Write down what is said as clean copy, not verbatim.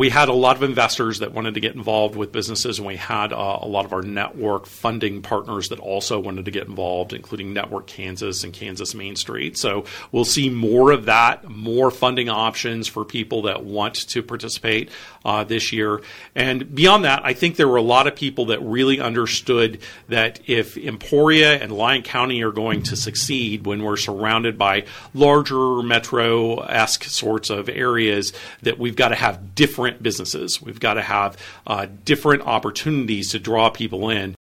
we had a lot of investors that wanted to get involved with businesses, and we had a lot of our network funding partners that also wanted to get involved, including Network Kansas and Kansas Main Street. So we'll see more of that, more funding options for people that want to participate this year. And beyond that, I think there were a lot of people that really understood that if Emporia and Lyon County are going to succeed when we're surrounded by larger metro-esque sorts of areas, that we've got to have different businesses. We've got to have different opportunities to draw people in.